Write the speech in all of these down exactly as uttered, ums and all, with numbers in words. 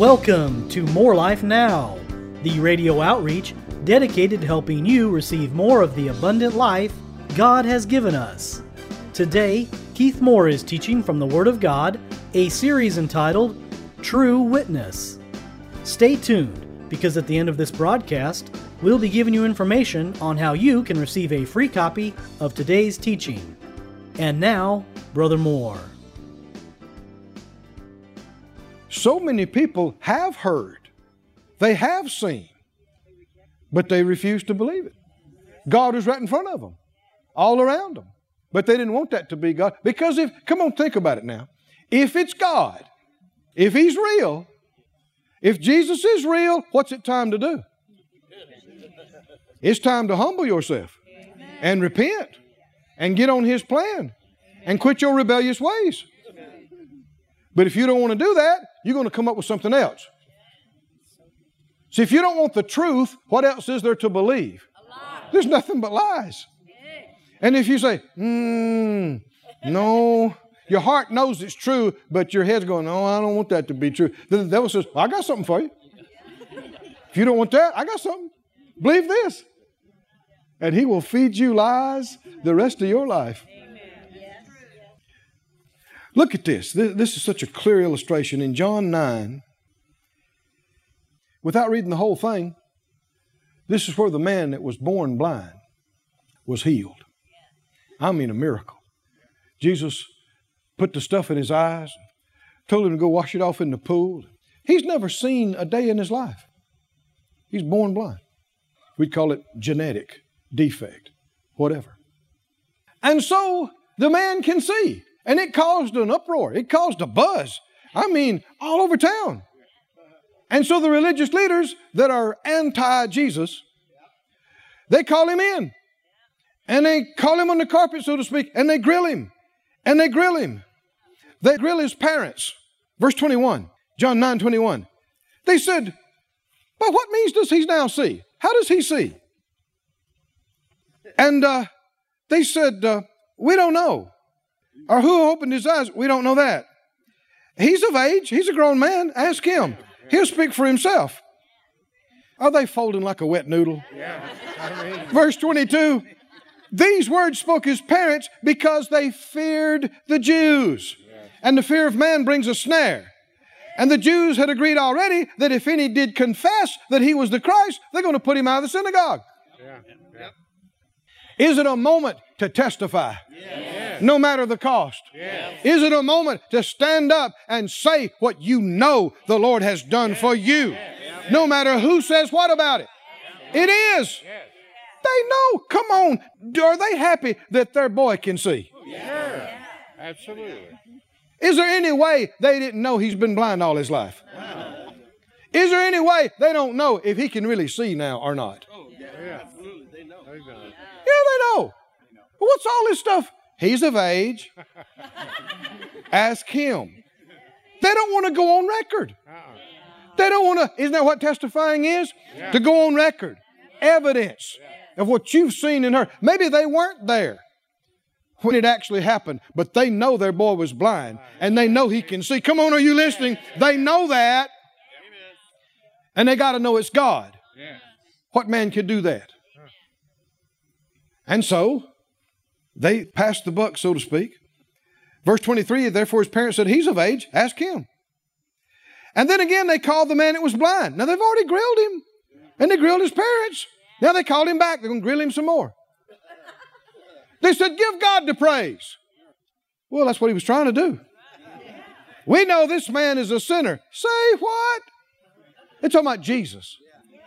Welcome to More Life Now, the radio outreach dedicated to helping you receive more of the abundant life God has given us. Today, Keith Moore is teaching from the Word of God, a series entitled True Witness. Stay tuned, because at the end of this broadcast, we'll be giving you information on how you can receive a free copy of today's teaching. And now, Brother Moore. So many people have heard, they have seen, but they refuse to believe it. God is right in front of them, all around them. But they didn't want that to be God. Because if, come on, think about it now. If it's God, if He's real, if Jesus is real, what's it time to do? It's time to humble yourself and repent and get on His plan and quit your rebellious ways. But if you don't want to do that, you're going to come up with something else. See, if you don't want the truth, what else is there to believe? There's nothing but lies. And if you say, hmm, no, your heart knows it's true, but your head's going, no, I don't want that to be true. Then the devil says, well, I got something for you. If you don't want that, I got something. Believe this. And he will feed you lies the rest of your life. Look at this. This is such a clear illustration. In John nine, without reading the whole thing, this is where the man that was born blind was healed. I mean, a miracle. Jesus put the stuff in his eyes, told him to go wash it off in the pool. He's never seen a day in his life. He's born blind. We'd call it genetic defect, whatever. And so the man can see. And it caused an uproar. It caused a buzz. I mean, all over town. And so the religious leaders that are anti-Jesus, they call him in. And they call him on the carpet, so to speak, and they grill him. And they grill him. They grill his parents. Verse twenty-one, John nine twenty-one. They said, but what means does he now see? How does he see? And uh, they said, uh, we don't know. Or who opened his eyes? We don't know that. He's of age. He's a grown man. Ask him. He'll speak for himself. Are they folding like a wet noodle? Yeah. I mean. Verse twenty-two. These words spoke his parents because they feared the Jews. And the fear of man brings a snare. And the Jews had agreed already that if any did confess that he was the Christ, they're going to put him out of the synagogue. Yeah. Yeah. Is it a moment to testify? Yes. No matter the cost? Yes. Is it a moment to stand up and say what you know the Lord has done yes. for you? Yes. No matter who says what about it? It is. Yes. They know. Come on. Are they happy that their boy can see? Sure. Absolutely. Is there any way they didn't know he's been blind all his life? Wow. Is there any way they don't know if he can really see now or not? Oh, yeah. Yeah. Absolutely. They know. Yeah, they know. What's all this stuff? He's of age. Ask him. They don't want to go on record. Uh-uh. They don't want to. Isn't that what testifying is? Yeah. To go on record. Evidence yeah. of what you've seen and heard. Maybe they weren't there when it actually happened, but they know their boy was blind and they know he can see. Come on, are you listening? They know that. And they got to know it's God. Yeah. What man could do that? And so they passed the buck, so to speak. Verse twenty-three, therefore his parents said, he's of age, ask him. And then again they called the man that was blind. Now they've already grilled him. And they grilled his parents. Now they called him back. They're going to grill him some more. They said, give God the praise. Well, that's what he was trying to do. We know this man is a sinner. Say what? They're talking about Jesus.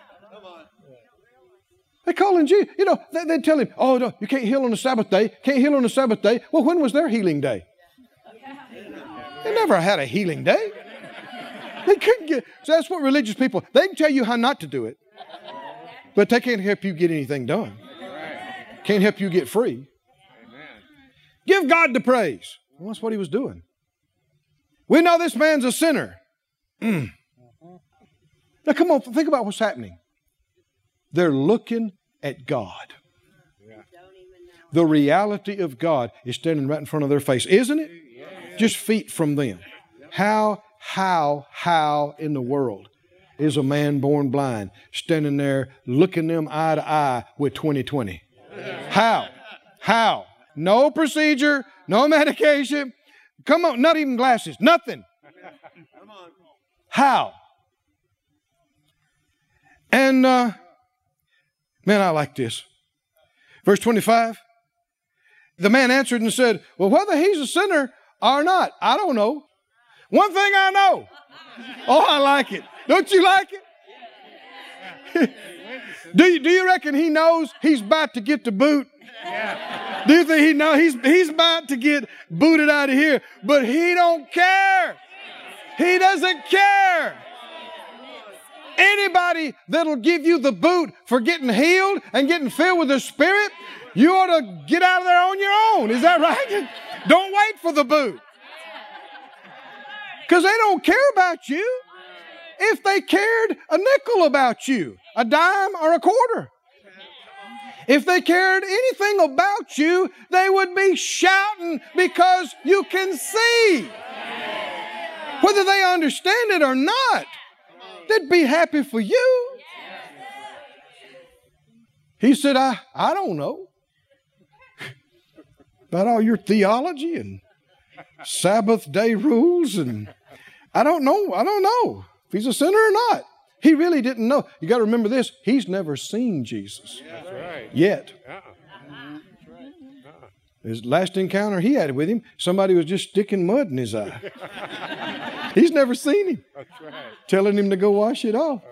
They call him Jesus. You know, they, they tell him, oh, no, you can't heal on the Sabbath day. Can't heal on the Sabbath day. Well, when was their healing day? They never had a healing day. They couldn't get. So that's what religious people, they can tell you how not to do it. But they can't help you get anything done. Can't help you get free. Give God the praise. Well, that's what he was doing. We know this man's a sinner. Mm. Now come on, think about what's happening. They're looking at God. Yeah. The reality of God is standing right in front of their face, isn't it? Yeah. Just feet from them. How how, how in the world is a man born blind standing there looking them eye to eye with twenty twenty? How? How? No procedure, no medication. Come on, not even glasses, nothing. How? And, uh, man, I like this. Verse twenty-five. The man answered and said, well, whether he's a sinner or not, I don't know. One thing I know. Oh, I like it. Don't you like it? do, you, do you reckon he knows he's about to get the boot? Yeah. Do you think he knows he's, he's about to get booted out of here? But he don't care. He doesn't care. Anybody that'll give you the boot for getting healed and getting filled with the Spirit, you ought to get out of there on your own. Is that right? Don't wait for the boot. Because they don't care about you. If they cared a nickel about you, a dime or a quarter. If they cared anything about you, they would be shouting because you can see. Whether they understand it or not, they'd be happy for you. He said, I, I don't know about all your theology and Sabbath day rules, and I don't know. I don't know if he's a sinner or not. He really didn't know. You got to remember this. He's never seen Jesus That's right. yet. Uh-uh. His last encounter he had with him, somebody was just sticking mud in his eye. He's never seen him. That's right. Telling him to go wash it off.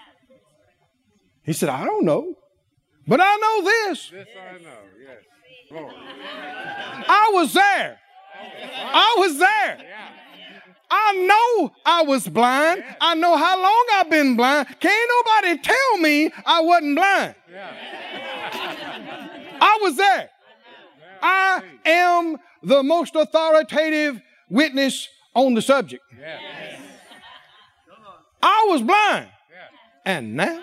He said, I don't know. But I know this. This I know, yes. Lord. I was there. I was there. Yeah. I know I was blind. I know how long I've been blind. Can't nobody tell me I wasn't blind. Yeah. I was there. I am the most authoritative witness on the subject. Yeah. I was blind. Yeah. And now,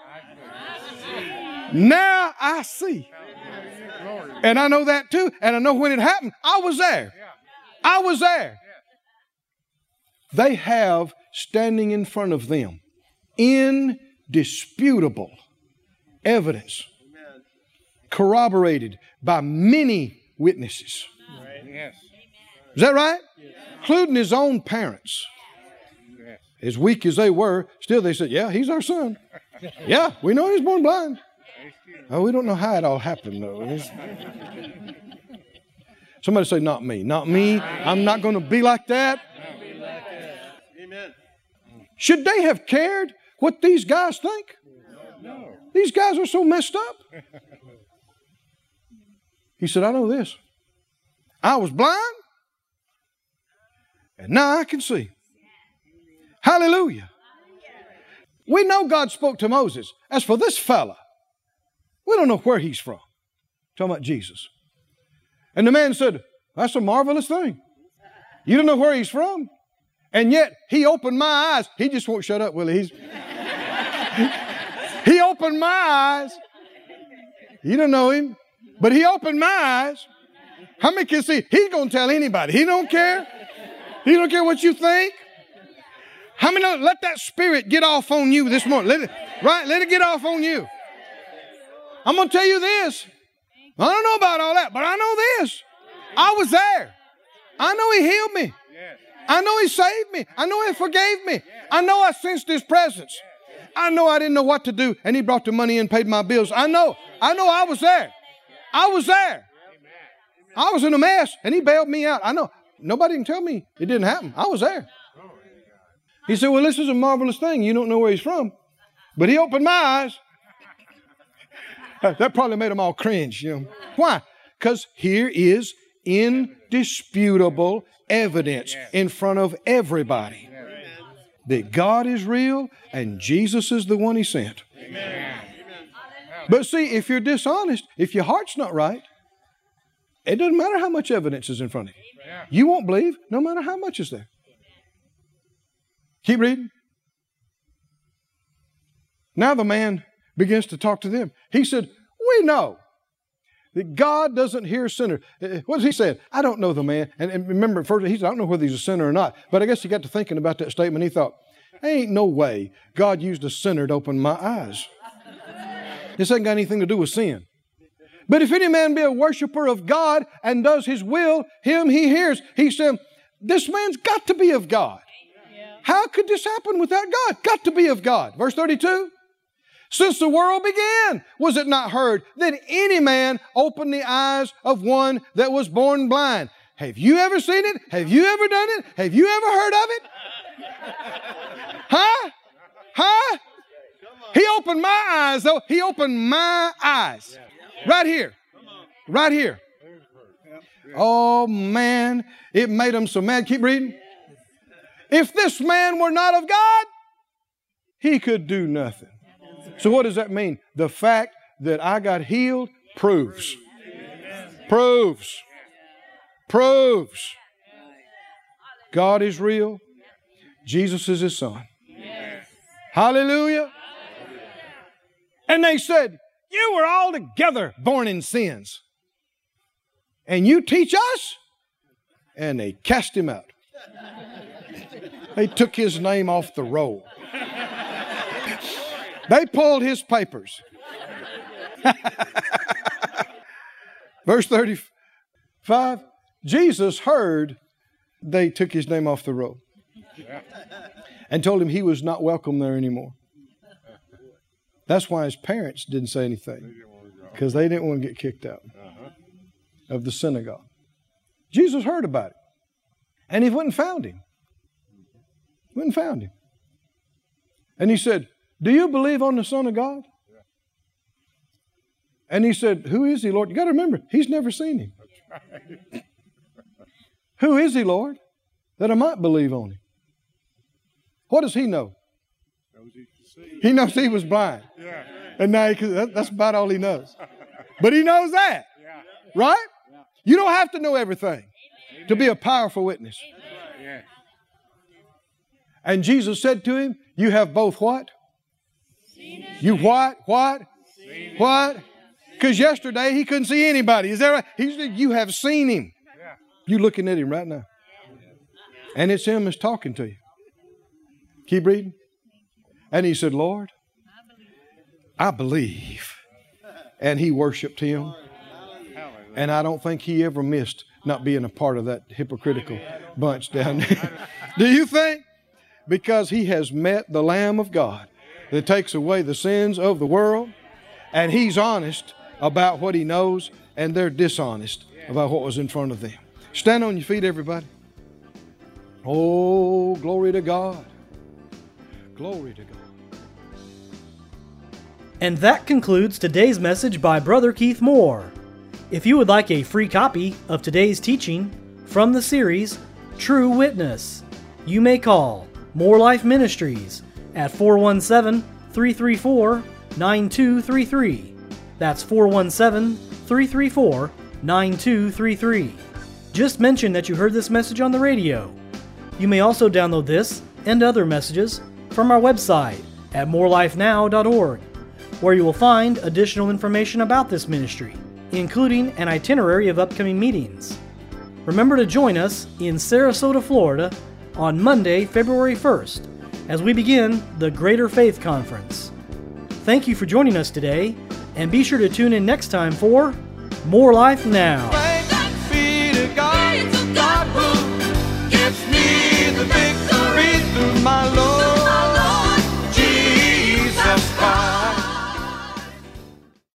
I now I see. Glory. And I know that too. And I know when it happened, I was there. Yeah. I was there. They have standing in front of them indisputable evidence corroborated by many witnesses. Yes. Is that right? Including his own parents. Yes. As weak as they were, still they said, yeah, he's our son. Yeah, we know he's born blind. Oh, we don't know how it all happened, though. It's... Somebody say, not me. Not me. I'm not going to be like that. Amen. Should they have cared what these guys think? No. These guys are so messed up. He said, I know this. I was blind, and now I can see. Hallelujah. We know God spoke to Moses. As for this fella, we don't know where he's from. Talking about Jesus. And the man said, that's a marvelous thing. You don't know where he's from. And yet, he opened my eyes. He just won't shut up, will he? He's... he opened my eyes. You don't know him. But he opened my eyes. How many can see? He's going to tell anybody. He don't care. He don't care what you think. How many know, let that spirit get off on you this morning? Let it, right? Let it get off on you. I'm going to tell you this. I don't know about all that, but I know this. I was there. I know he healed me. I know he saved me. I know he forgave me. I know I sensed his presence. I know I didn't know what to do, and he brought the money and paid my bills. I know. I know I was there. I was there. I was in a mess, and he bailed me out. I know. Nobody can tell me it didn't happen. I was there. He said, well, this is a marvelous thing. You don't know where he's from. But he opened my eyes. That probably made them all cringe. You know. Why? Because here is indisputable evidence in front of everybody that God is real and Jesus is the one he sent. Amen. But see, if you're dishonest, if your heart's not right, it doesn't matter how much evidence is in front of you. You won't believe no matter how much is there. Keep reading. Now the man begins to talk to them. He said, we know that God doesn't hear sinners. What does he say? I don't know the man. And, and remember, first, he said, I don't know whether he's a sinner or not. But I guess he got to thinking about that statement. He thought, ain't no way God used a sinner to open my eyes. This ain't got anything to do with sin. But if any man be a worshiper of God and does his will, him he hears. He said, this man's got to be of God. How could this happen without God? Got to be of God. Verse thirty-two. Since the world began, was it not heard that any man opened the eyes of one that was born blind? Have you ever seen it? Have you ever done it? Have you ever heard of it? Huh? Huh? He opened my eyes, though. He opened my eyes. Right here. Right here. Oh, man. It made him so mad. Keep reading. If this man were not of God, he could do nothing. So what does that mean? The fact that I got healed proves. Proves. Proves. God is real. Jesus is His Son. Hallelujah. And they said, you were all together born in sins. And you teach us? And they cast Him out. They took His name off the roll. They pulled His papers. Verse thirty-five, Jesus heard they took His name off the roll and told Him He was not welcome there anymore. That's why His parents didn't say anything, because they didn't want to get kicked out of the synagogue. Jesus heard about it, and He went and found Him. Went and found Him. And He said, do you believe on the Son of God? And he said, who is He, Lord? You got to remember, he's never seen Him. Who is He, Lord, that I might believe on Him? What does he know? He knows he was blind. And now he, that's about all he knows. But he knows that. Right? You don't have to know everything to be a powerful witness. And Jesus said to him, you have both what? You what? What? What? Because yesterday he couldn't see anybody. Is that right? He said, you have seen Him. You looking at Him right now. And it's Him that's talking to you. Keep reading. And he said, Lord, I believe. And he worshiped Him. And I don't think he ever missed not being a part of that hypocritical bunch down there. Do you think? Because he has met the Lamb of God that takes away the sins of the world, and he's honest about what he knows, and they're dishonest about what was in front of them. Stand on your feet, everybody. Oh, glory to God. Glory to God. And that concludes today's message by Brother Keith Moore. If you would like a free copy of today's teaching from the series True Witness, you may call More Life Ministries at four one seven, three three four, nine two three three. That's four one seven, three three four, nine two three three. Just mention that you heard this message on the radio. You may also download this and other messages from our website at more life now dot org, where you will find additional information about this ministry, including an itinerary of upcoming meetings. Remember to join us in Sarasota, Florida on Monday, February first, as we begin the Greater Faith Conference. Thank you for joining us today, and be sure to tune in next time for More Life Now.